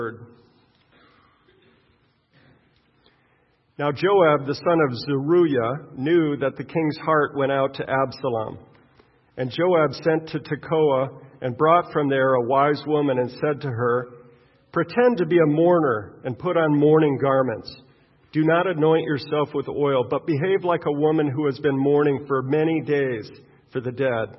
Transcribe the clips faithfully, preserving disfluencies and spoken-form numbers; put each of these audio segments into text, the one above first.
Now Joab, the son of Zeruiah, knew that the king's heart went out to Absalom. And Joab sent to Tekoa and brought from there a wise woman and said to her, "Pretend to be a mourner and put on mourning garments. Do not anoint yourself with oil, but behave like a woman who has been mourning for many days for the dead.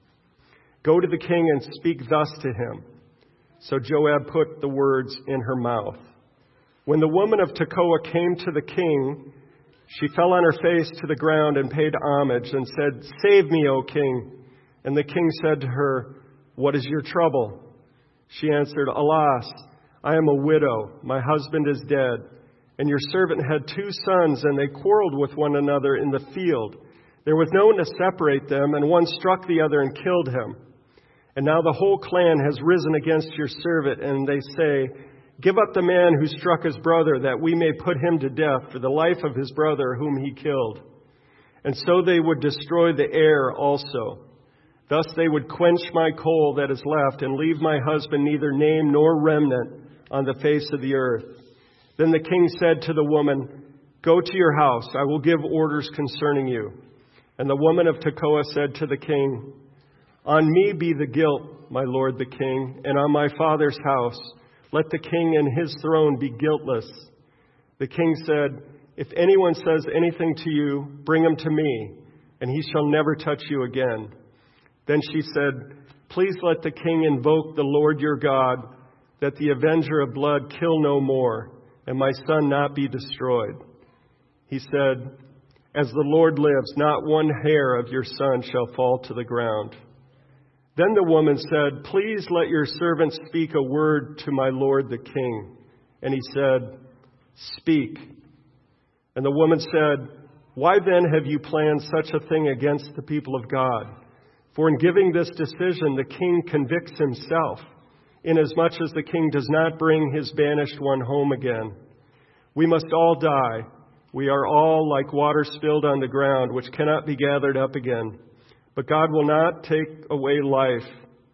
Go to the king and speak thus to him." So Joab put the words in her mouth. When the woman of Tekoa came to the king, she fell on her face to the ground and paid homage and said, "Save me, O king." And the king said to her, "What is your trouble?" She answered, "Alas, I am a widow. My husband is dead. And your servant had two sons, and they quarreled with one another in the field. There was no one to separate them, and one struck the other and killed him. And now the whole clan has risen against your servant, and they say, 'Give up the man who struck his brother, that we may put him to death for the life of his brother whom he killed.' And so they would destroy the heir also. Thus they would quench my coal that is left, and leave my husband neither name nor remnant on the face of the earth." Then the king said to the woman, "Go to your house. I will give orders concerning you." And the woman of Tekoa said to the king, "On me be the guilt, my lord the king, and on my father's house. Let the king and his throne be guiltless." The king said, "If anyone says anything to you, bring him to me, and he shall never touch you again." Then she said, "Please let the king invoke the Lord your God, that the avenger of blood kill no more, and my son not be destroyed." He said, "As the Lord lives, not one hair of your son shall fall to the ground." Then the woman said, "Please let your servant speak a word to my lord the king." And he said, "Speak." And the woman said, "Why then have you planned such a thing against the people of God? For in giving this decision, the king convicts himself, inasmuch as the king does not bring his banished one home again. We must all die. We are all like water spilled on the ground, which cannot be gathered up again. But God will not take away life,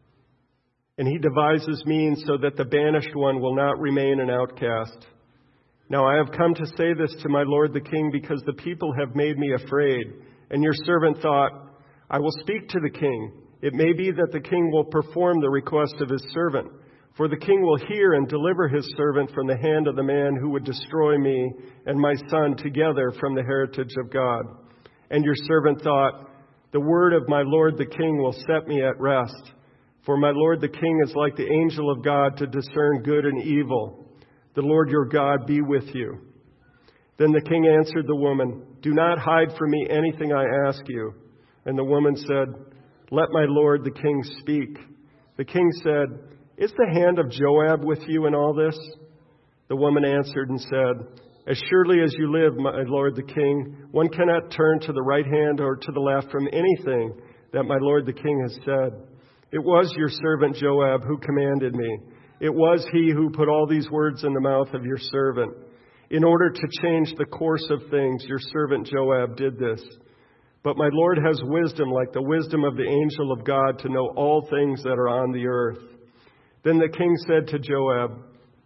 and he devises means so that the banished one will not remain an outcast. Now I have come to say this to my lord the king, because the people have made me afraid. And your servant thought, I will speak to the king. It may be that the king will perform the request of his servant. For the king will hear and deliver his servant from the hand of the man who would destroy me and my son together from the heritage of God. And your servant thought, the word of my lord the king will set me at rest. For my lord the king is like the angel of God to discern good and evil. The Lord your God be with you." Then the king answered the woman, "Do not hide from me anything I ask you." And the woman said, "Let my lord the king speak." The king said, "Is the hand of Joab with you in all this?" The woman answered and said, "As surely as you live, my lord the king, one cannot turn to the right hand or to the left from anything that my lord the king has said. It was your servant Joab who commanded me. It was he who put all these words in the mouth of your servant. In order to change the course of things, your servant Joab did this. But my Lord has wisdom like the wisdom of the angel of God to know all things that are on the earth." Then the king said to Joab,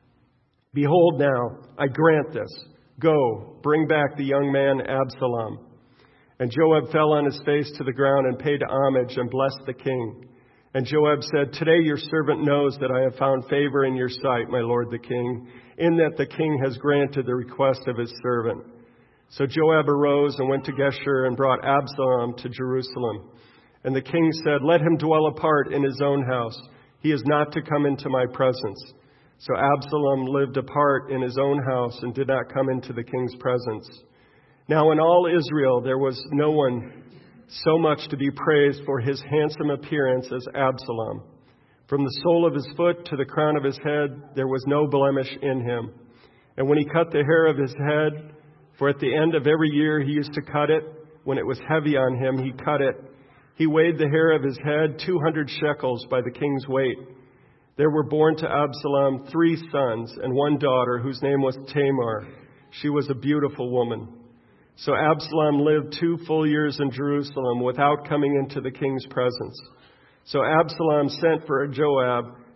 "Behold now, I grant this. Go, bring back the young man Absalom." And Joab fell on his face to the ground and paid homage and blessed the king. And Joab said, "Today your servant knows that I have found favor in your sight, my lord the king, in that the king has granted the request of his servant." So Joab arose and went to Geshur and brought Absalom to Jerusalem. And the king said, "Let him dwell apart in his own house. He is not to come into my presence." So Absalom lived apart in his own house and did not come into the king's presence. Now in all Israel there was no one so much to be praised for his handsome appearance as Absalom. From the sole of his foot to the crown of his head there was no blemish in him. And when he cut the hair of his head, for at the end of every year he used to cut it, when it was heavy on him, he cut it. He weighed the hair of his head two hundred shekels by the king's weight. There were born to Absalom three sons and one daughter whose name was Tamar. She was a beautiful woman. So Absalom lived two full years in Jerusalem without coming into the king's presence. So Absalom sent for Joab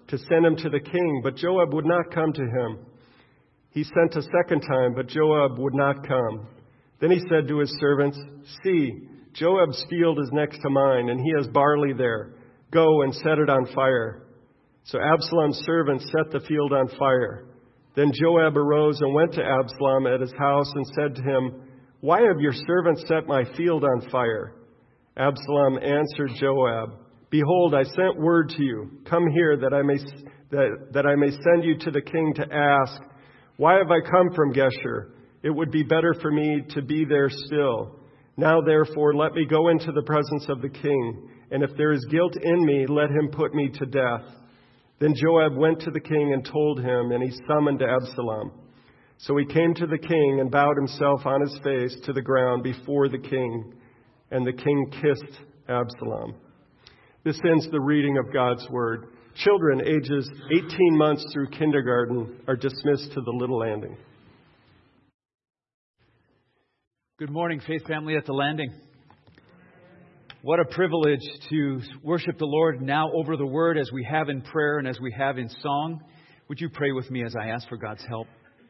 to send him to the king, but Joab would not come to him. He sent a second time, but Joab would not come. Then he said to his servants, "See, Joab's field is next to mine, and he has barley there. Go and set it on fire." So Absalom's servants set the field on fire. Then Joab arose and went to Absalom at his house and said to him, "Why have your servants set my field on fire?" Absalom answered Joab, "Behold, I sent word to you. Come here that I may that, that I may send you to the king to ask, why have I come from Geshur? It would be better for me to be there still. Now therefore let me go into the presence of the king, and if there is guilt in me, let him put me to death." Then Joab went to the king and told him, and he summoned Absalom. So he came to the king and bowed himself on his face to the ground before the king, and the king kissed Absalom. This ends the reading of God's word. Children ages eighteen months through kindergarten are dismissed to the Little Landing. Good morning, Faith Family at the Landing. What a privilege to worship the Lord now over the Word as we have in prayer and as we have in song. Would you pray with me as I ask for God's help?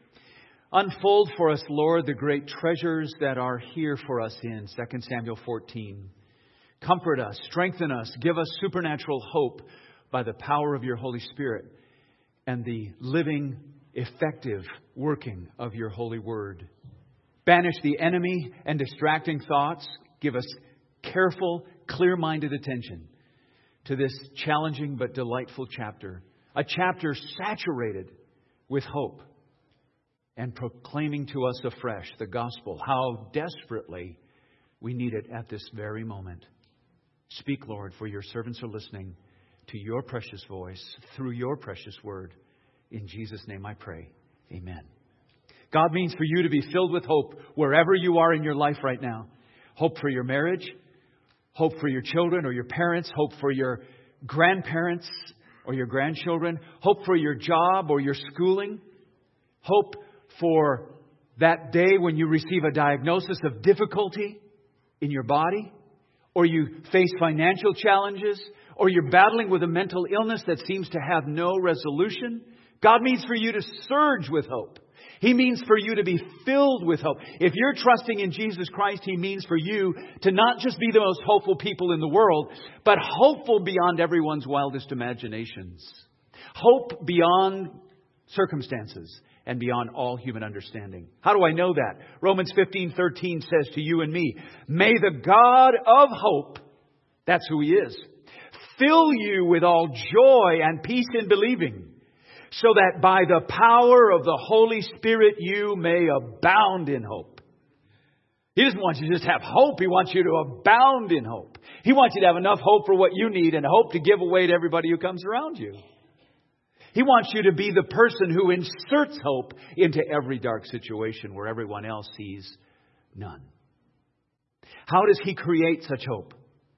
Unfold for us, Lord, the great treasures that are here for us in Second Samuel fourteen. Comfort us, strengthen us, give us supernatural hope by the power of your Holy Spirit and the living, effective working of your holy word. Banish the enemy and distracting thoughts. Give us careful, clear-minded attention to this challenging but delightful chapter. A chapter saturated with hope and proclaiming to us afresh the gospel, how desperately we need it at this very moment. Speak, Lord, for your servants are listening to your precious voice through your precious word. In Jesus' name I pray. Amen. God means for you to be filled with hope wherever you are in your life right now. Hope for your marriage, hope for your children or your parents, hope for your grandparents or your grandchildren, hope for your job or your schooling, hope for that day when you receive a diagnosis of difficulty in your body, or you face financial challenges, or you're battling with a mental illness that seems to have no resolution. God means for you to surge with hope. He means for you to be filled with hope. If you're trusting in Jesus Christ, He means for you to not just be the most hopeful people in the world, but hopeful beyond everyone's wildest imaginations. Hope beyond circumstances and beyond all human understanding. How do I know that? Romans fifteen thirteen says to you and me, "May the God of hope," that's who He is, "fill you with all joy and peace in believing, so that by the power of the Holy Spirit you may abound in hope." He doesn't want you to just have hope. He wants you to abound in hope. He wants you to have enough hope for what you need and hope to give away to everybody who comes around you. He wants you to be the person who inserts hope into every dark situation where everyone else sees none. How does He create such hope?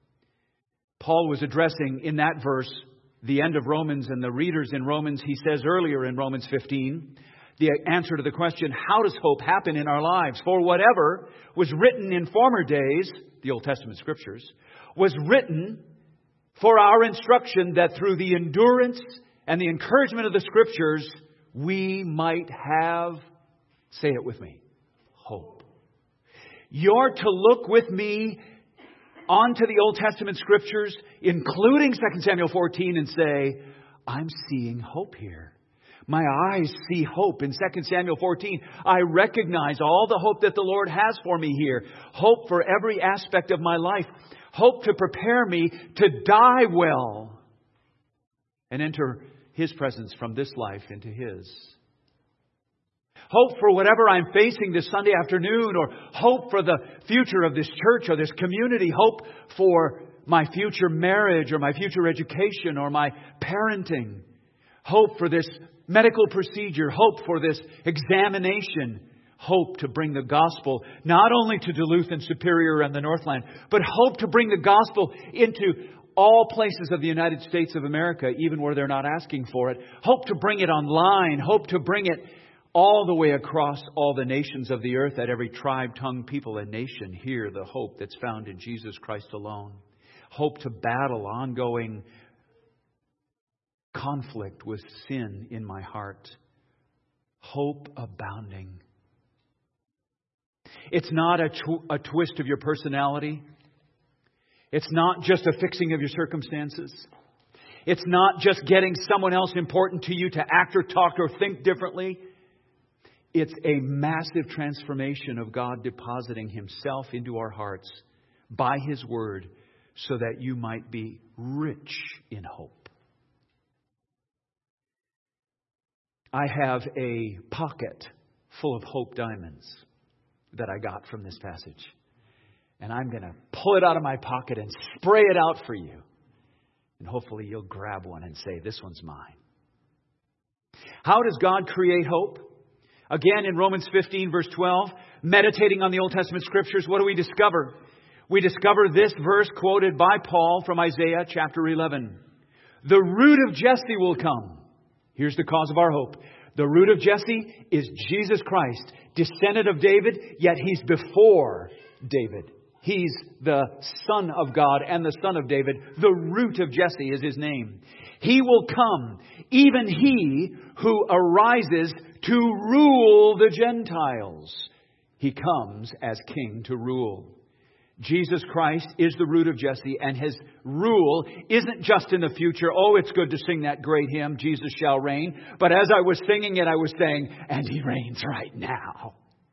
Paul was addressing in that verse the end of Romans and the readers in Romans. He says earlier in Romans fifteen, the answer to the question, how does hope happen in our lives? For whatever was written in former days, the Old Testament scriptures, was written for our instruction, that through the endurance and the encouragement of the scriptures, we might have, say it with me, hope. You're to look with me onto the Old Testament scriptures, including Second Samuel fourteen, and say, I'm seeing hope here. My eyes see hope in Second Samuel fourteen. I recognize all the hope that the Lord has for me here. Hope for every aspect of my life. Hope to prepare me to die well and enter His presence from this life into His. Hope for whatever I'm facing this Sunday afternoon, or hope for the future of this church or this community. Hope for my future marriage or my future education or my parenting. Hope for this medical procedure. Hope for this examination. Hope to bring the gospel not only to Duluth and Superior and the Northland, but hope to bring the gospel into all places of the United States of America, even where they're not asking for it. Hope to bring it online. Hope to bring it all the way across all the nations of the earth, that every tribe, tongue, people, and nation hear the hope that's found in Jesus Christ alone. Hope to battle ongoing conflict with sin in my heart. Hope abounding. It's not a, tw- a twist of your personality. It's not just a fixing of your circumstances. It's not just getting someone else important to you to act or talk or think differently. It's a massive transformation of God depositing Himself into our hearts by His Word so that you might be rich in hope. I have a pocket full of hope diamonds that I got from this passage. And I'm going to pull it out of my pocket and spray it out for you. And hopefully you'll grab one and say, this one's mine. How does God create hope? Again, in Romans fifteen, verse twelve, meditating on the Old Testament Scriptures, what do we discover? We discover this verse quoted by Paul from Isaiah chapter eleven. The root of Jesse will come. Here's the cause of our hope. The root of Jesse is Jesus Christ, descendant of David, yet He's before David. He's the Son of God and the Son of David. The root of Jesse is His name. He will come, even He who arises to rule the Gentiles. He comes as King to rule. Jesus Christ is the root of Jesse, and His rule isn't just in the future. Oh, it's good to sing that great hymn, Jesus shall reign. But as I was singing it, I was saying, and He reigns right now.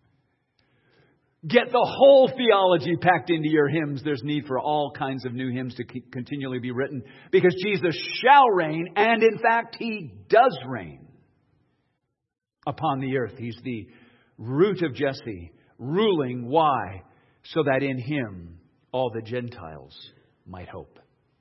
Get the whole theology packed into your hymns. There's need for all kinds of new hymns to keep, continually be written, because Jesus shall reign, and in fact, He does reign upon the earth. He's the root of Jesse, ruling. Why? So that in Him all the Gentiles might hope.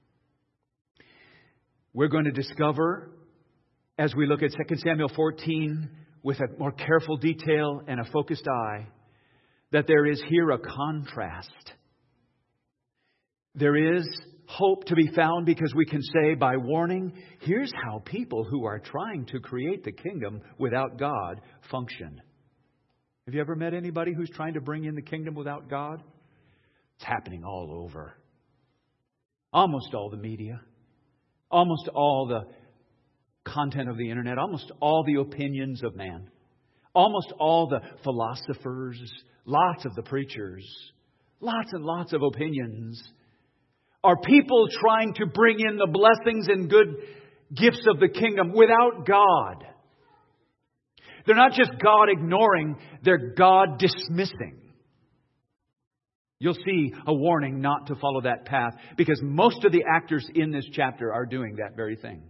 We're going to discover, as we look at Second Samuel fourteen with a more careful detail and a focused eye, that there is here a contrast. There is hope to be found because we can say by warning, here's how people who are trying to create the kingdom without God function. Have you ever met anybody who's trying to bring in the kingdom without God? It's happening all over. Almost all the media. Almost all the content of the internet. Almost all the opinions of man. Almost all the philosophers. Lots of the preachers. Lots and lots of opinions. Are people trying to bring in the blessings and good gifts of the kingdom without God. They're not just God ignoring, they're God dismissing. You'll see a warning not to follow that path, because most of the actors in this chapter are doing that very thing.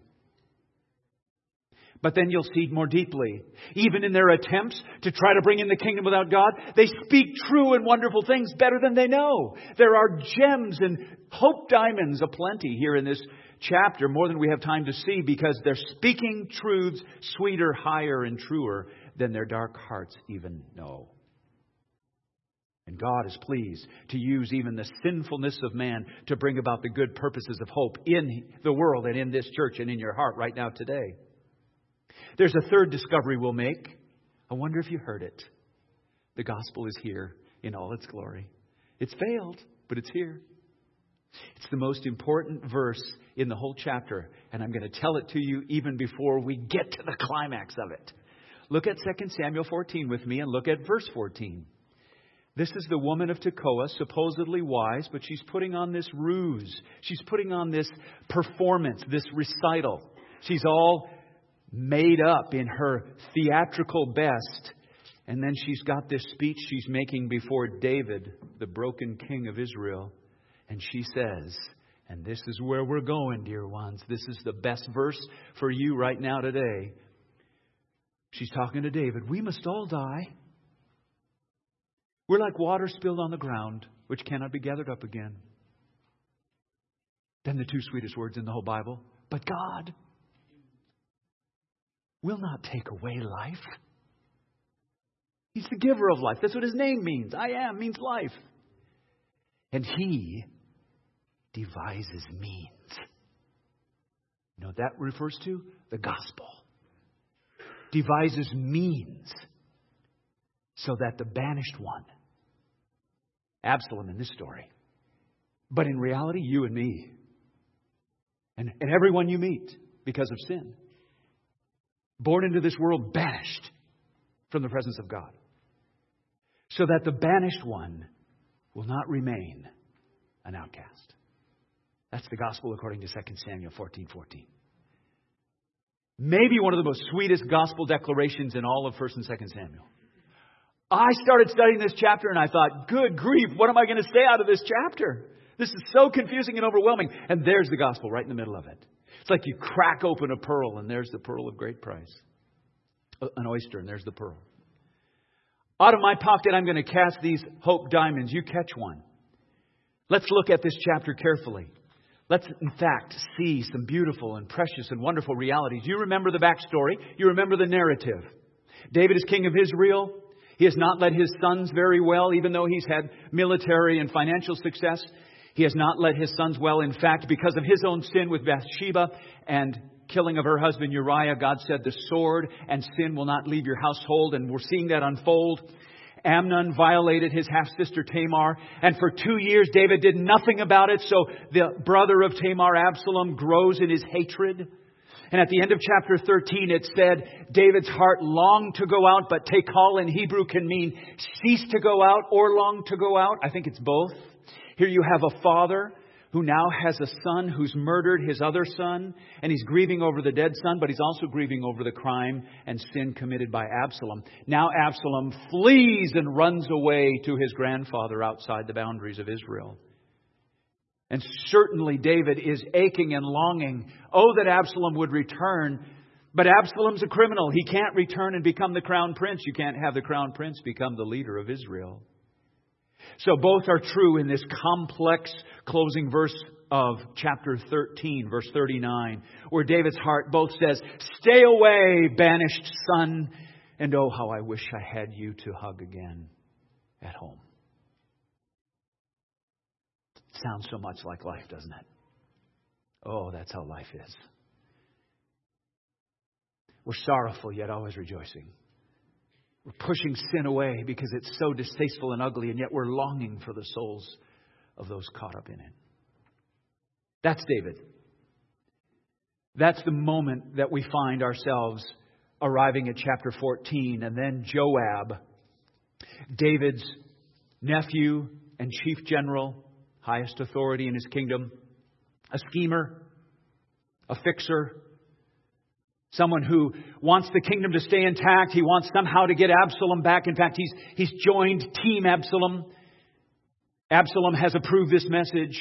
But then you'll see more deeply, even in their attempts to try to bring in the kingdom without God, they speak true and wonderful things better than they know. There are gems and hope diamonds aplenty here in this chapter, more than we have time to see, because they're speaking truths sweeter, higher, and truer than their dark hearts even know. And God is pleased to use even the sinfulness of man to bring about the good purposes of hope in the world and in this church and in your heart right now today. There's a third discovery we'll make. I wonder if you heard it. The gospel is here in all its glory. It's failed, but it's here. It's the most important verse in the whole chapter, and I'm going to tell it to you even before we get to the climax of it. Look at Second Samuel fourteen with me and look at verse fourteen. This is the woman of Tekoa, supposedly wise, but she's putting on this ruse. She's putting on this performance, this recital. She's all made up in her theatrical best. And then she's got this speech she's making before David, the broken king of Israel. And she says, and this is where we're going, dear ones. This is the best verse for you right now today. She's talking to David. We must all die. We're like water spilled on the ground, which cannot be gathered up again. Then the two sweetest words in the whole Bible. But God will not take away life. He's the giver of life. That's what His name means. I am means life. And He devises means. You know what that refers to? The gospel. Devises means so that the banished one, Absalom in this story, but in reality, you and me, and, and everyone you meet, because of sin. Born into this world banished from the presence of God. So that the banished one will not remain an outcast. That's the gospel according to Second Samuel fourteen fourteen. Maybe one of the most sweetest gospel declarations in all of First and Second Samuel. I started studying this chapter and I thought, good grief, what am I going to say out of this chapter? This is so confusing and overwhelming. And there's the gospel right in the middle of it. It's like you crack open a pearl and there's the pearl of great price. An oyster and there's the pearl. Out of my pocket, I'm going to cast these hope diamonds. You catch one. Let's look at this chapter carefully. Let's, in fact, see some beautiful and precious and wonderful realities. You remember the backstory. You remember the narrative. David is king of Israel. He has not led his sons very well, even though he's had military and financial success. He has not led his sons well. In fact, because of his own sin with Bathsheba and killing of her husband Uriah, God said the sword and sin will not leave your household. And we're seeing that unfold. Amnon violated his half-sister Tamar. And for two years, David did nothing about it. So the brother of Tamar, Absalom, grows in his hatred. And at the end of chapter thirteen, it said, David's heart longed to go out, but tekal in Hebrew can mean cease to go out or long to go out. I think it's both. Here you have a father who now has a son who's murdered his other son, and he's grieving over the dead son, but he's also grieving over the crime and sin committed by Absalom. Now Absalom flees and runs away to his grandfather outside the boundaries of Israel. And certainly David is aching and longing, oh, that Absalom would return. But Absalom's a criminal. He can't return and become the crown prince. You can't have the crown prince become the leader of Israel. So both are true in this complex closing verse of chapter thirteen, verse thirty-nine, where David's heart both says, stay away, banished son, and oh, how I wish I had you to hug again at home. Sounds so much like life, doesn't it? Oh, that's how life is. We're sorrowful, yet always rejoicing. We're pushing sin away because it's so distasteful and ugly, and yet we're longing for the souls of those caught up in it. That's David. That's the moment that we find ourselves arriving at chapter fourteen. And then Joab, David's nephew and chief general, highest authority in his kingdom, a schemer, a fixer, someone who wants the kingdom to stay intact. He wants somehow to get Absalom back. In fact, he's, he's joined Team Absalom. Absalom has approved this message.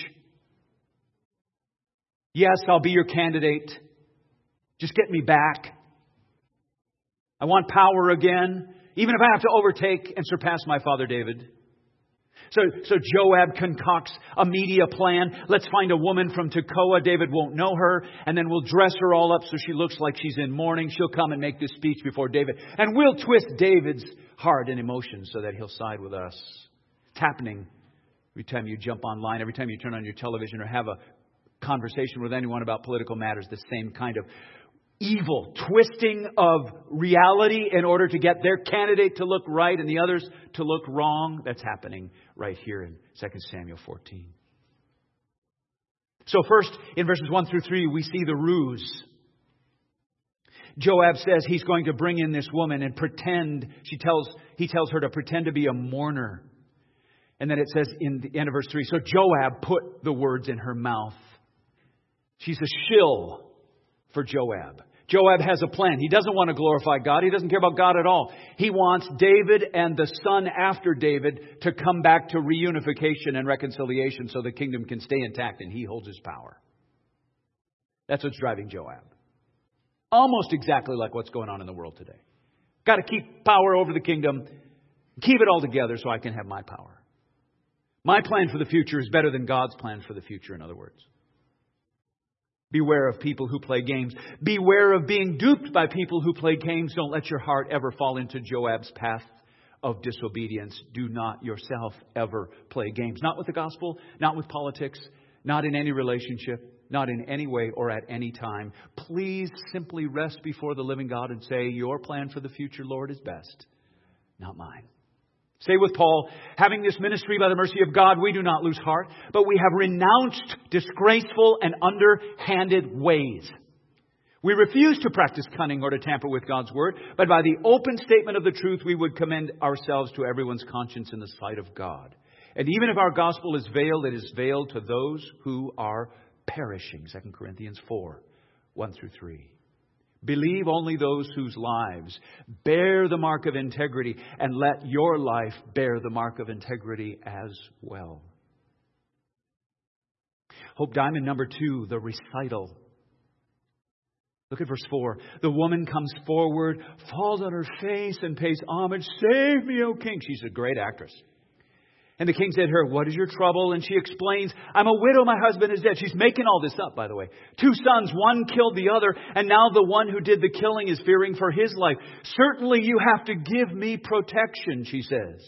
Yes, I'll be your candidate. Just get me back. I want power again, even if I have to overtake and surpass my father David. So, so Joab concocts a media plan. Let's find a woman from Tekoa. David won't know her. And then we'll dress her all up so she looks like she's in mourning. She'll come and make this speech before David. And we'll twist David's heart and emotions so that he'll side with us. It's happening every time you jump online, every time you turn on your television or have a conversation with anyone about political matters. The same kind of evil twisting of reality in order to get their candidate to look right and the others to look wrong. That's happening right here in Second Samuel fourteen. So first, in verses one through three, we see the ruse. Joab says he's going to bring in this woman and pretend, she tells, he tells her to pretend to be a mourner. And then it says in the end of verse three, so Joab put the words in her mouth. She's a shill for Joab. Joab has a plan. He doesn't want to glorify God. He doesn't care about God at all. He wants David and the son after David to come back to reunification and reconciliation so the kingdom can stay intact and he holds his power. That's what's driving Joab. Almost exactly like what's going on in the world today. Got to keep power over the kingdom. Keep it all together so I can have my power. My plan for the future is better than God's plan for the future, in other words. Beware of people who play games. Beware of being duped by people who play games. Don't let your heart ever fall into Joab's path of disobedience. Do not yourself ever play games. Not with the gospel, not with politics, not in any relationship, not in any way or at any time. Please simply rest before the living God and say, your plan for the future, Lord, is best, not mine. Say with Paul, having this ministry by the mercy of God, we do not lose heart, but we have renounced disgraceful and underhanded ways. We refuse to practice cunning or to tamper with God's word, but by the open statement of the truth, we would commend ourselves to everyone's conscience in the sight of God. And even if our gospel is veiled, it is veiled to those who are perishing. Second Corinthians four, one through three. Believe only those whose lives bear the mark of integrity, and let your life bear the mark of integrity as well. Hope Diamond number two, the recital. Look at verse four. The woman comes forward, falls on her face, and pays homage. Save me, O king. She's a great actress. And the king said to her, what is your trouble? And she explains, I'm a widow, my husband is dead. She's making all this up, by the way. Two sons, one killed the other, and now the one who did the killing is fearing for his life. Certainly you have to give me protection, she says.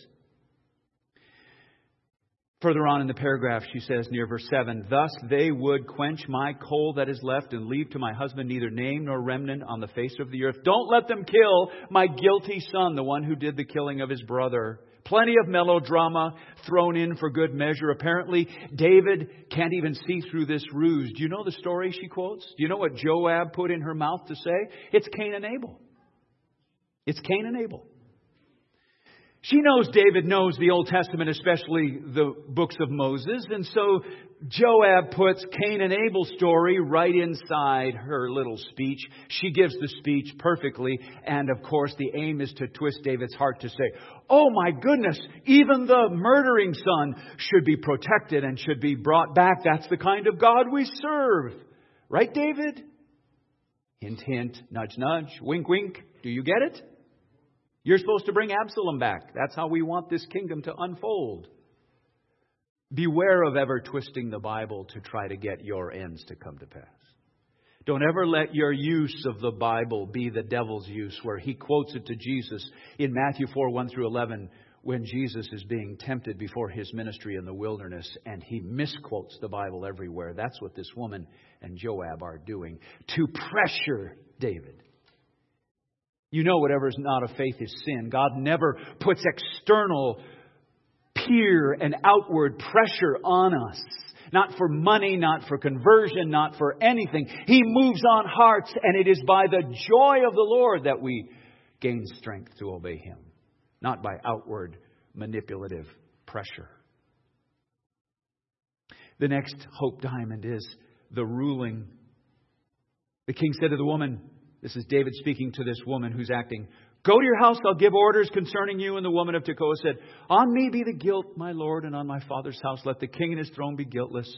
Further on in the paragraph, she says near verse seven, thus they would quench my coal that is left and leave to my husband neither name nor remnant on the face of the earth. Don't let them kill my guilty son, the one who did the killing of his brother. Plenty of melodrama thrown in for good measure. Apparently, David can't even see through this ruse. Do you know the story she quotes? Do you know what Joab put in her mouth to say? It's Cain and Abel. It's Cain and Abel. She knows David knows the Old Testament, especially the books of Moses. And so Joab puts Cain and Abel's story right inside her little speech. She gives the speech perfectly. And of course, the aim is to twist David's heart to say, oh my goodness, even the murdering son should be protected and should be brought back. That's the kind of God we serve. Right, David? Hint, hint, nudge, nudge, wink, wink. Do you get it? You're supposed to bring Absalom back. That's how we want this kingdom to unfold. Beware of ever twisting the Bible to try to get your ends to come to pass. Don't ever let your use of the Bible be the devil's use, where he quotes it to Jesus in Matthew four, one through eleven, when Jesus is being tempted before his ministry in the wilderness, and he misquotes the Bible everywhere. That's what this woman and Joab are doing to pressure David. You know, whatever is not of faith is sin. God never puts external peer and outward pressure on us. Not for money, not for conversion, not for anything. He moves on hearts, and it is by the joy of the Lord that we gain strength to obey Him. Not by outward manipulative pressure. The next hope diamond is the ruling. The king said to the woman, this is David speaking to this woman who's acting, go to your house, I'll give orders concerning you. And the woman of Tekoa said, on me be the guilt, my lord, and on my father's house let the king and his throne be guiltless.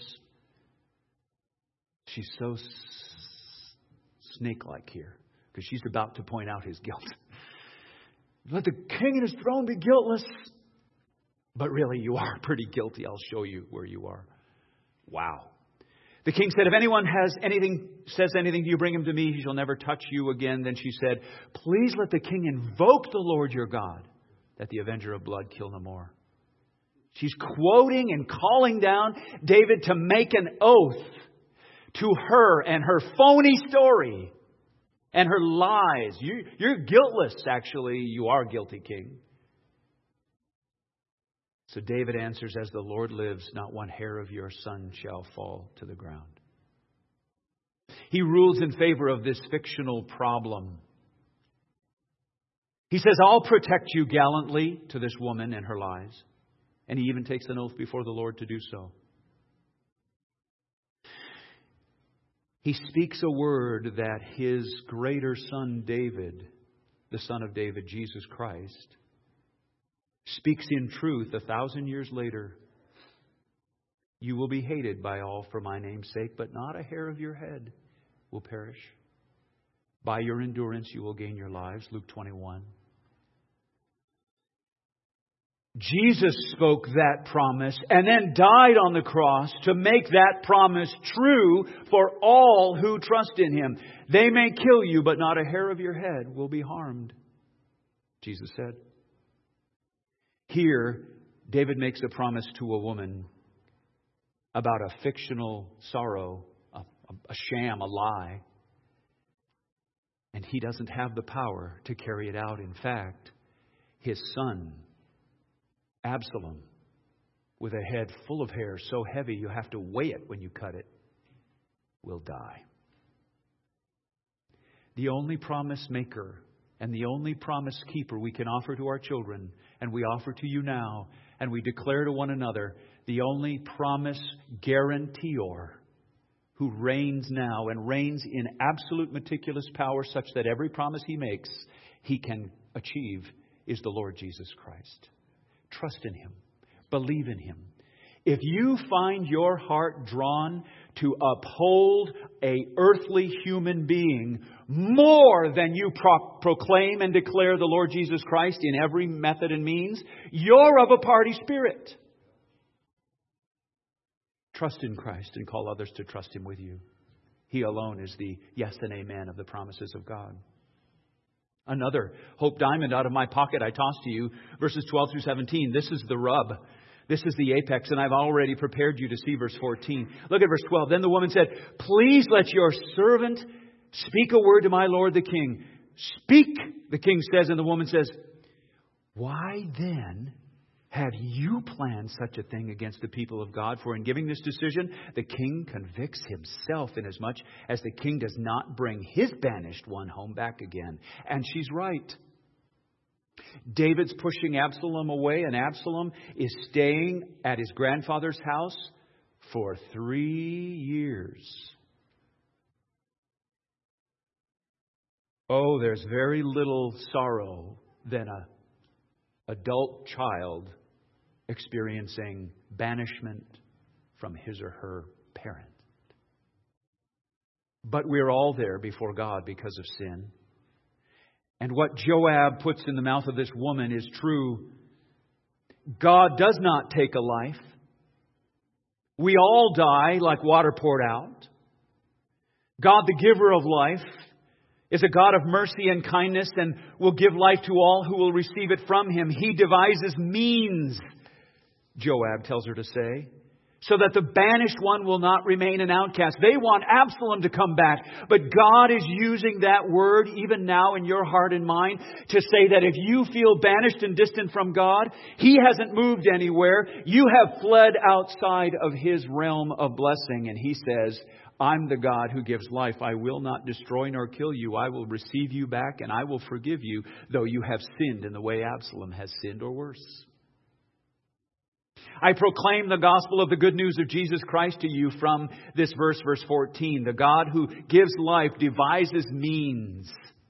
She's so s- snake-like here, because she's about to point out his guilt. Let the king and his throne be guiltless. But really, you are pretty guilty. I'll show you where you are. Wow. The king said, if anyone has anything, says anything to you, bring him to me. He shall never touch you again. Then she said, please let the king invoke the Lord your God, that the avenger of blood kill no more. She's quoting and calling down David to make an oath to her and her phony story and her lies. You, you're guiltless, actually. You are guilty, king. So David answers, as the Lord lives, not one hair of your son shall fall to the ground. He rules in favor of this fictional problem. He says, I'll protect you gallantly to this woman and her lies. And he even takes an oath before the Lord to do so. He speaks a word that his greater son David, the son of David, Jesus Christ, speaks in truth a thousand years later. You will be hated by all for my name's sake, but not a hair of your head will perish. By your endurance you will gain your lives. Luke twenty-one. Jesus spoke that promise and then died on the cross to make that promise true for all who trust in Him. They may kill you, but not a hair of your head will be harmed, Jesus said. Here, David makes a promise to a woman about a fictional sorrow, a, a sham, a lie. And he doesn't have the power to carry it out. In fact, his son, Absalom, with a head full of hair so heavy you have to weigh it when you cut it, will die. the only promise maker and the only promise keeper we can offer to our children, and we offer to you now, and we declare to one another, the only promise guarantor who reigns now and reigns in absolute meticulous power such that every promise He makes, He can achieve, is the Lord Jesus Christ. Trust in Him. Believe in Him. If you find your heart drawn to uphold a earthly human being more than you pro- proclaim and declare the Lord Jesus Christ in every method and means, you're of a party spirit. Trust in Christ and call others to trust Him with you. He alone is the yes and amen of the promises of God. Another hope diamond out of my pocket I toss to you, verses twelve through seventeen. This is the rub. This is the apex, and I've already prepared you to see verse fourteen. Look at verse twelve. Then the woman said, please let your servant speak a word to my lord the king. Speak, the king says, and the woman says, why then have you planned such a thing against the people of God? For in giving this decision, the king convicts himself, inasmuch as the king does not bring his banished one home back again. And she's right. David's pushing Absalom away, and Absalom is staying at his grandfather's house for three years. Oh, there's very little sorrow than an adult child experiencing banishment from his or her parent. But we're all there before God because of sin. And what Joab puts in the mouth of this woman is true. God does not take a life. We all die like water poured out. God, the giver of life, is a God of mercy and kindness and will give life to all who will receive it from Him. He devises means, Joab tells her to say, so that the banished one will not remain an outcast. They want Absalom to come back. But God is using that word even now in your heart and mind to say that if you feel banished and distant from God, He hasn't moved anywhere. You have fled outside of His realm of blessing. And He says, I'm the God who gives life. I will not destroy nor kill you. I will receive you back and I will forgive you, though you have sinned in the way Absalom has sinned or worse. I proclaim the gospel of the good news of Jesus Christ to you from this verse, verse fourteen. The God who gives life devises means.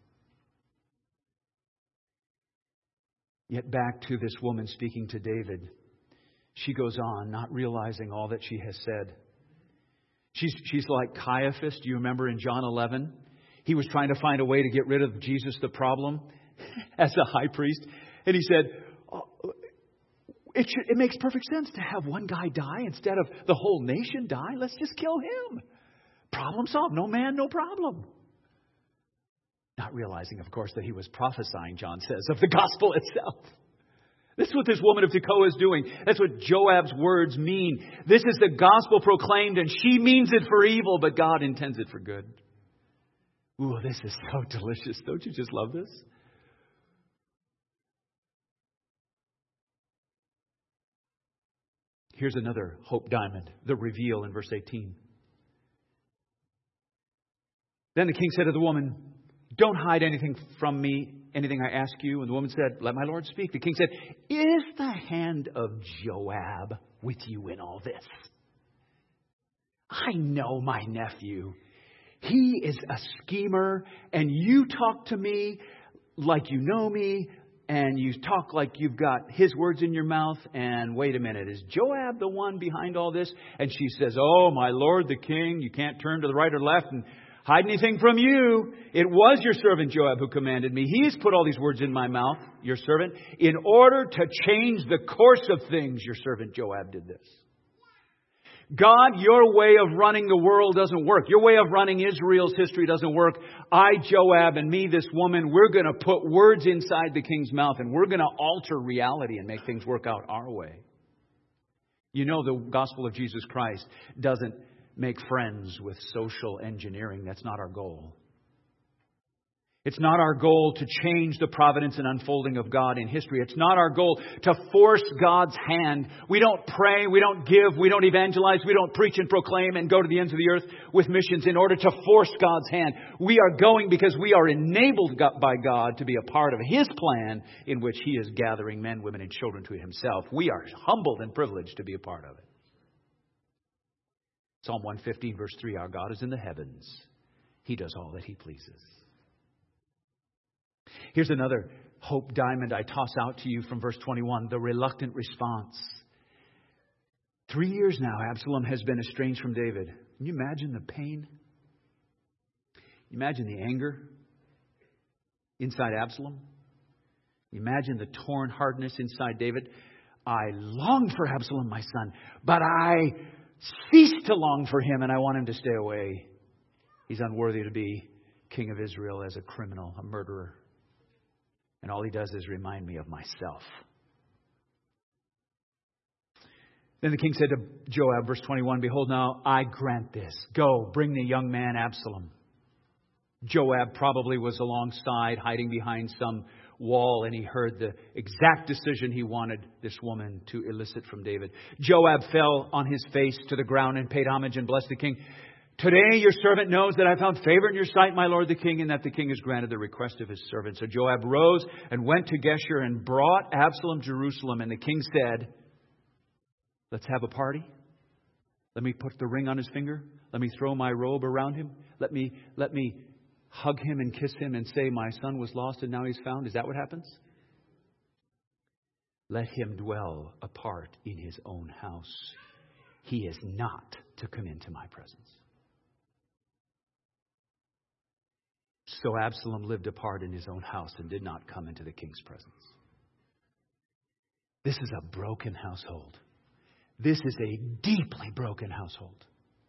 Yet back to this woman speaking to David. She goes on, not realizing all that she has said. She's, she's like Caiaphas. Do you remember in John eleven? He was trying to find a way to get rid of Jesus, the problem, as a high priest. And he said, oh, It, should, it makes perfect sense to have one guy die instead of the whole nation die. Let's just kill him. Problem solved. No man, no problem. Not realizing, of course, that he was prophesying, John says, of the gospel itself. This is what this woman of Tekoa is doing. That's what Joab's words mean. This is the gospel proclaimed, and she means it for evil, but God intends it for good. Ooh, this is so delicious. Don't you just love this? Here's another hope diamond, the reveal in verse eighteen. Then the king said to the woman, don't hide anything from me, anything I ask you. And the woman said, let my lord speak. The king said, is the hand of Joab with you in all this? I know my nephew. He is a schemer, and you talk to me like you know me. And you talk like you've got his words in your mouth. And wait a minute, is Joab the one behind all this? And she says, oh, my lord, the king, you can't turn to the right or left and hide anything from you. It was your servant Joab who commanded me. He has put all these words in my mouth, your servant, in order to change the course of things. Your servant Joab did this. God, your way of running the world doesn't work. Your way of running Israel's history doesn't work. I, Joab, and me, this woman, we're going to put words inside the king's mouth, and we're going to alter reality and make things work out our way. You know, the gospel of Jesus Christ doesn't make friends with social engineering. That's not our goal. It's not our goal to change the providence and unfolding of God in history. It's not our goal to force God's hand. We don't pray, we don't give, we don't evangelize, we don't preach and proclaim and go to the ends of the earth with missions in order to force God's hand. We are going because we are enabled by God to be a part of His plan in which He is gathering men, women, and children to Himself. We are humbled and privileged to be a part of it. Psalm one fifteen, verse three, our God is in the heavens. He does all that He pleases. Here's another hope diamond I toss out to you from verse twenty-one, the reluctant response. Three years now, Absalom has been estranged from David. Can you imagine the pain? Can you imagine the anger inside Absalom? Can you imagine the torn hardness inside David? I long for Absalom, my son, but I cease to long for him, and I want him to stay away. He's unworthy to be king of Israel as a criminal, a murderer. And all he does is remind me of myself. Then the king said to Joab, verse twenty-one, behold, now I grant this. Go, bring the young man Absalom. Joab probably was alongside, hiding behind some wall, and he heard the exact decision he wanted this woman to elicit from David. Joab fell on his face to the ground and paid homage and blessed the king. Today your servant knows that I found favor in your sight, my lord the king, and that the king has granted the request of his servant. So Joab rose and went to Geshur and brought Absalom to Jerusalem. And the king said, let's have a party. Let me put the ring on his finger. Let me throw my robe around him. Let me, let me hug him and kiss him and say, my son was lost and now he's found. Is that what happens? Let him dwell apart in his own house. He is not to come into my presence. So Absalom lived apart in his own house and did not come into the king's presence. This is a broken household. This is a deeply broken household.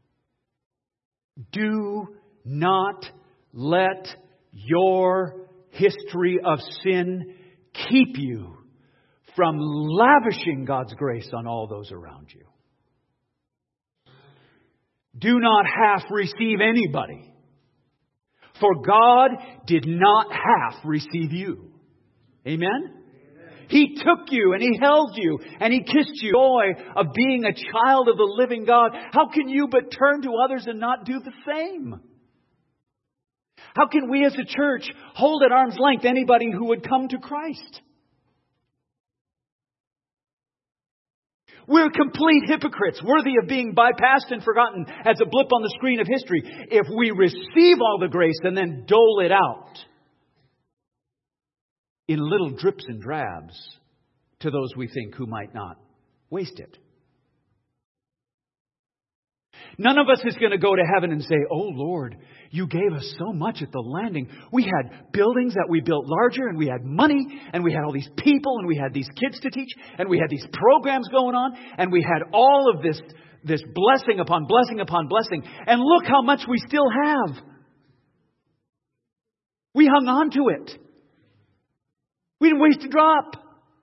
Do not let your history of sin keep you from lavishing God's grace on all those around you. Do not half receive anybody. For God did not half receive you. Amen? Amen? He took you and He held you and He kissed you. Joy of being a child of the living God. How can you but turn to others and not do the same? How can we as a church hold at arm's length anybody who would come to Christ? We're complete hypocrites, worthy of being bypassed and forgotten as a blip on the screen of history if we receive all the grace and then dole it out in little drips and drabs to those we think who might not waste it. None of us is going to go to heaven and say, oh Lord, you gave us so much at the landing. We had buildings that we built larger, and we had money, and we had all these people, and we had these kids to teach, and we had these programs going on, and we had all of this, this blessing upon blessing upon blessing. And look how much we still have. We hung on to it. We didn't waste a drop.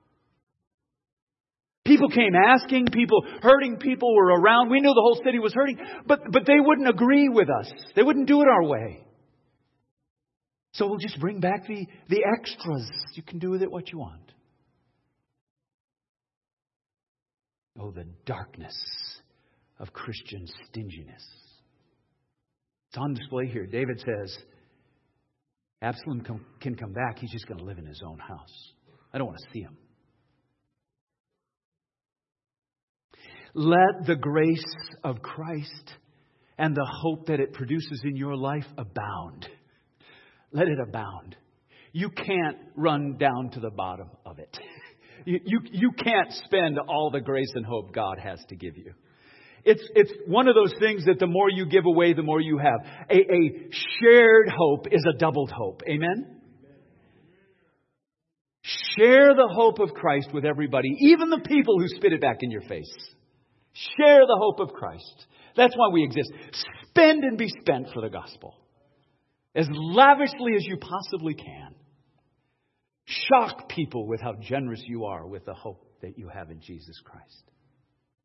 People came asking, people hurting, people were around. We knew the whole city was hurting, but, but they wouldn't agree with us. They wouldn't do it our way. So we'll just bring back the, the extras. You can do with it what you want. Oh, the darkness of Christian stinginess. It's on display here. David says, Absalom can, can come back. He's just going to live in his own house. I don't want to see him. Let the grace of Christ and the hope that it produces in your life abound. Let it abound. You can't run down to the bottom of it. You, you, you can't spend all the grace and hope God has to give you. It's, it's one of those things that the more you give away, the more you have. A, a shared hope is a doubled hope. Amen? Share the hope of Christ with everybody, even the people who spit it back in your face. Share the hope of Christ. That's why we exist. Spend and be spent for the gospel. As lavishly as you possibly can. Shock people with how generous you are with the hope that you have in Jesus Christ.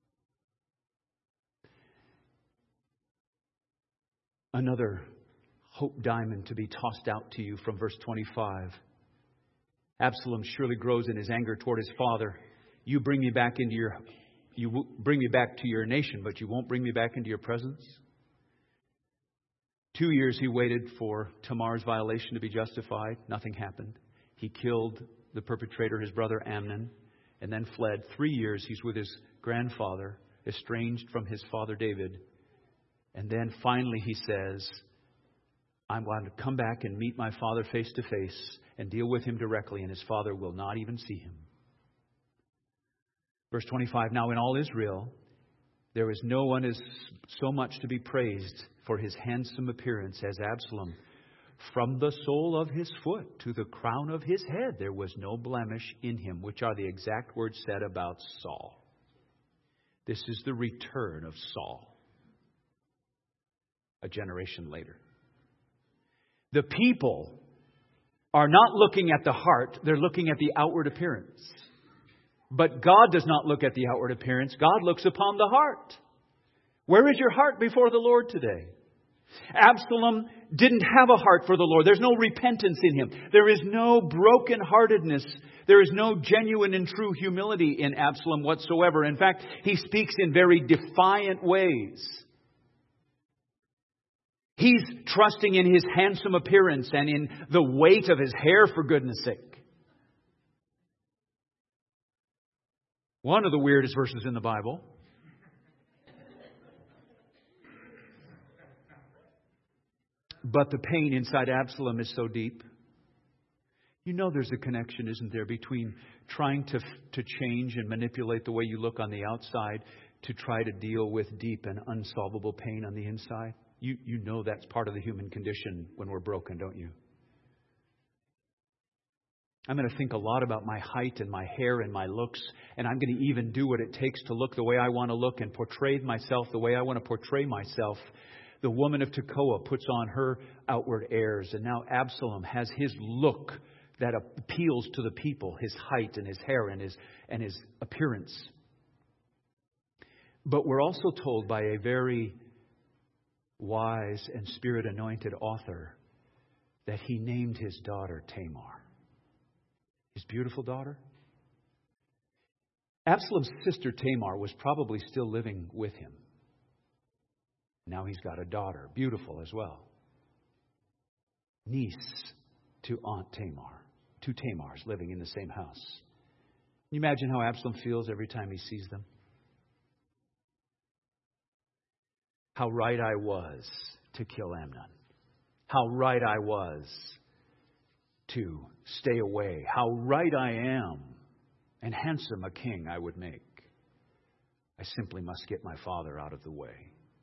Another hope diamond to be tossed out to you from verse twenty-five. Absalom surely grows in his anger toward his father. You bring me back into your, you bring me back to your nation, but you won't bring me back into your presence. Two years he waited for Tamar's violation to be justified. Nothing happened. He killed the perpetrator, his brother Amnon, and then fled. Three years he's with his grandfather, estranged from his father David. And then finally he says, I'm going to come back and meet my father face to face and deal with him directly, and his father will not even see him. Verse twenty-five, now in all Israel, there is no one as so much to be praised for his handsome appearance as Absalom. From the sole of his foot to the crown of his head, there was no blemish in him, which are the exact words said about Saul. This is the return of Saul a generation later. The people are not looking at the heart, they're looking at the outward appearance. But God does not look at the outward appearance. God looks upon the heart. Where is your heart before the Lord today? Absalom didn't have a heart for the Lord. There's no repentance in him. There is no brokenheartedness. There is no genuine and true humility in Absalom whatsoever. In fact, he speaks in very defiant ways. He's trusting in his handsome appearance and in the weight of his hair, for goodness sake. One of the weirdest verses in the Bible. But the pain inside Absalom is so deep. You know there's a connection, isn't there, between trying to to change and manipulate the way you look on the outside to try to deal with deep and unsolvable pain on the inside? You, you know that's part of the human condition when we're broken, don't you? I'm going to think a lot about my height and my hair and my looks, and I'm going to even do what it takes to look the way I want to look and portray myself the way I want to portray myself. The woman of Tekoa puts on her outward airs, and now Absalom has his look that appeals to the people, his height and his hair and his and his appearance. But we're also told by a very wise and Spirit-anointed author that he named his daughter Tamar. His beautiful daughter. Absalom's sister Tamar was probably still living with him. Now he's got a daughter, beautiful as well. Niece to Aunt Tamar. Two Tamars living in the same house. Can you imagine how Absalom feels every time he sees them? How right I was to kill Amnon. How right I was to stay away. How right I am and handsome a king I would make. I simply must get my father out of the way.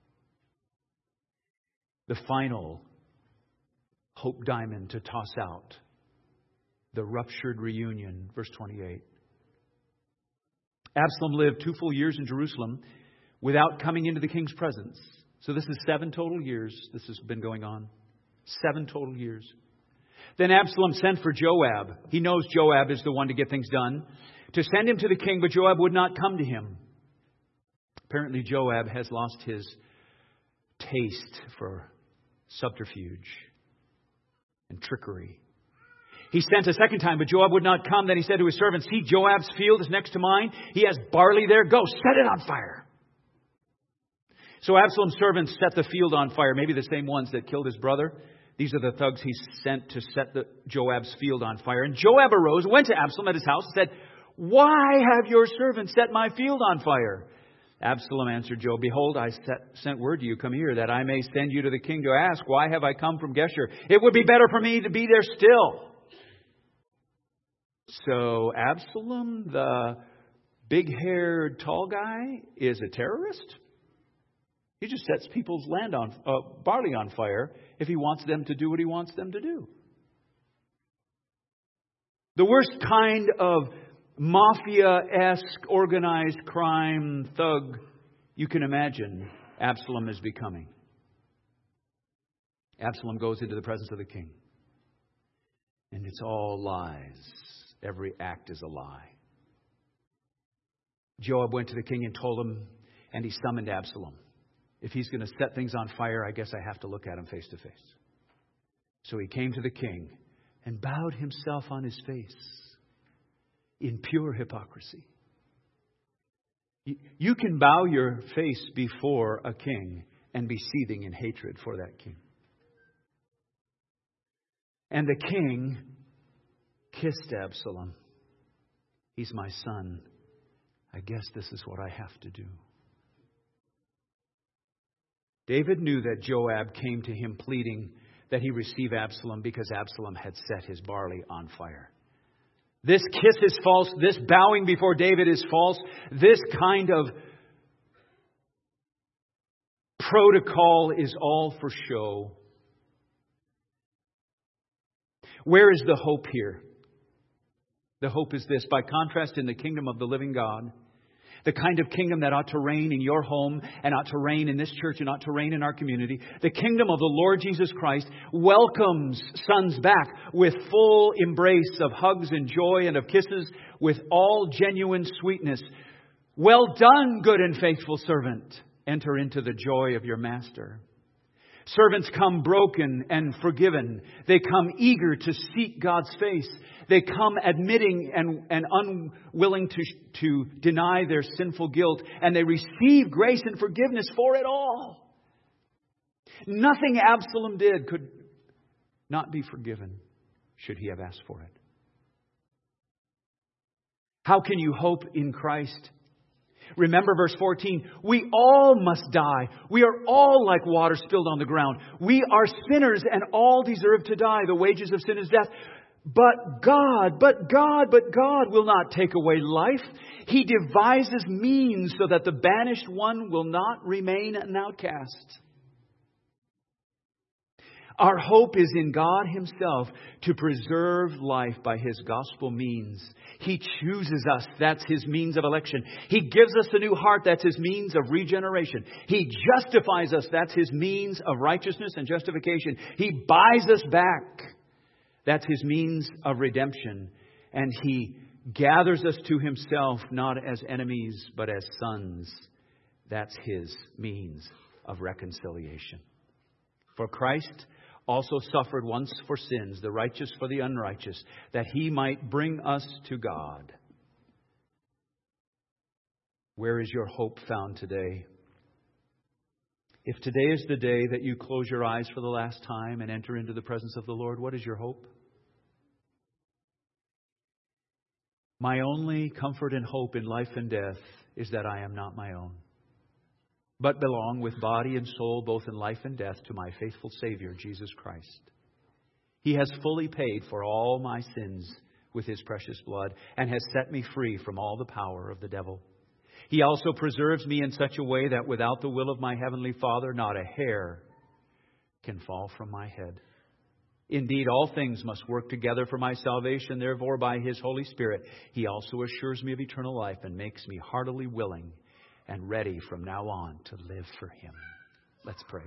The final hope diamond to toss out. The ruptured reunion. Verse twenty-eight. Absalom lived two full years in Jerusalem without coming into the king's presence. So this is seven total years this has been going on. Seven total years. Then Absalom sent for Joab. He knows Joab is the one to get things done. To send him to the king, but Joab would not come to him. Apparently Joab has lost his taste for subterfuge and trickery. He sent a second time, but Joab would not come. Then he said to his servants, see, Joab's field is next to mine. He has barley there. Go, set it on fire. So Absalom's servants set the field on fire. Maybe the same ones that killed his brother. These are the thugs he sent to set the, Joab's field on fire. And Joab arose, went to Absalom at his house, and said, why have your servants set my field on fire? Absalom answered Joab, behold, I set, sent word to you, come here, that I may send you to the king to ask, why have I come from Geshur? It would be better for me to be there still. So Absalom, the big-haired tall guy, is a terrorist? He just sets people's land on uh, barley on fire if he wants them to do what he wants them to do. The worst kind of mafia-esque organized crime thug you can imagine Absalom is becoming. Absalom goes into the presence of the king. And it's all lies. Every act is a lie. Joab went to the king and told him, and he summoned Absalom. If he's going to set things on fire, I guess I have to look at him face to face. So he came to the king and bowed himself on his face in pure hypocrisy. You can bow your face before a king and be seething in hatred for that king. And the king kissed Absalom. He's my son. I guess this is what I have to do. David knew that Joab came to him pleading that he receive Absalom because Absalom had set his barley on fire. This kiss is false. This bowing before David is false. This kind of protocol is all for show. Where is the hope here? The hope is this. By contrast, in the kingdom of the living God, the kind of kingdom that ought to reign in your home and ought to reign in this church and ought to reign in our community, the kingdom of the Lord Jesus Christ welcomes sons back with full embrace of hugs and joy and of kisses with all genuine sweetness. Well done, good and faithful servant. Enter into the joy of your master. Servants come broken and forgiven. They come eager to seek God's face. They come admitting and, and unwilling to, to deny their sinful guilt. And they receive grace and forgiveness for it all. Nothing Absalom did could not be forgiven should he have asked for it. How can you hope in Christ? Remember verse fourteen. We all must die. We are all like water spilled on the ground. We are sinners and all deserve to die. The wages of sin is death. But God, but God, but God will not take away life. He devises means so that the banished one will not remain an outcast. Our hope is in God Himself to preserve life by His gospel means. He chooses us. That's His means of election. He gives us a new heart. That's His means of regeneration. He justifies us. That's His means of righteousness and justification. He buys us back. That's His means of redemption. And He gathers us to Himself not as enemies but as sons. That's His means of reconciliation. For Christ also suffered once for sins, the righteous for the unrighteous, that He might bring us to God. Where is your hope found today? If today is the day that you close your eyes for the last time and enter into the presence of the Lord, what is your hope? My only comfort and hope in life and death is that I am not my own, but belong with body and soul, both in life and death, to my faithful Savior, Jesus Christ. He has fully paid for all my sins with His precious blood and has set me free from all the power of the devil. He also preserves me in such a way that without the will of my Heavenly Father, not a hair can fall from my head. Indeed, all things must work together for my salvation. Therefore, by His Holy Spirit, He also assures me of eternal life and makes me heartily willing and ready from now on to live for Him. Let's pray.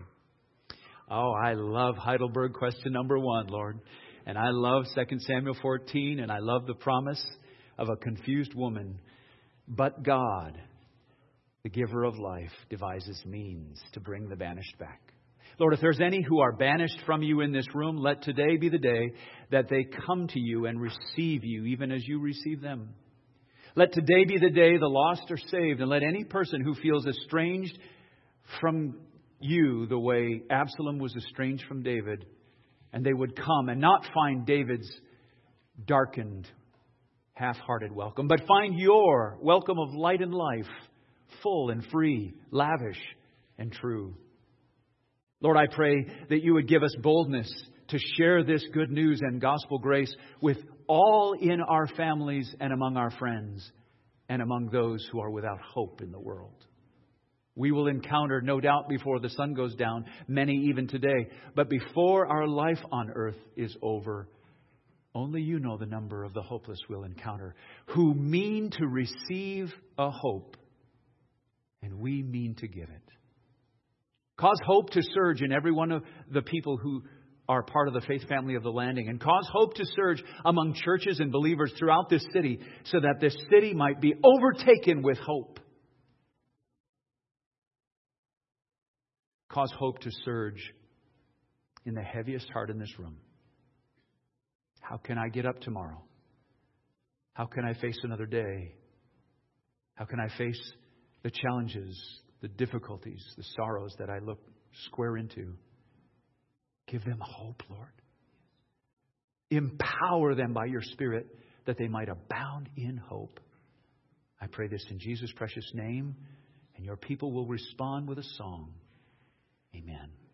Oh, I love Heidelberg question number one, Lord. And I love Second Samuel fourteen. And I love the promise of a confused woman. But God, the giver of life, devises means to bring the banished back. Lord, if there's any who are banished from You in this room, let today be the day that they come to You and receive You, even as You receive them. Let today be the day the lost are saved. And let any person who feels estranged from You the way Absalom was estranged from David, and they would come and not find David's darkened, half-hearted welcome, but find Your welcome of light and life, full and free, lavish and true. Lord, I pray that You would give us boldness to share this good news and gospel grace with all in our families and among our friends and among those who are without hope in the world. We will encounter, no doubt, before the sun goes down, many even today. But before our life on earth is over, only You know the number of the hopeless we'll encounter who mean to receive a hope, and we mean to give it. Cause hope to surge in every one of the people who are part of the faith family of the Landing, and cause hope to surge among churches and believers throughout this city so that this city might be overtaken with hope. Cause hope to surge in the heaviest heart in this room. How can I get up tomorrow? How can I face another day? How can I face the challenges, the difficulties, the sorrows that I look square into? Give them hope, Lord. Empower them by your Spirit that they might abound in hope. I pray this in Jesus' precious name, and your people will respond with a song. Amen.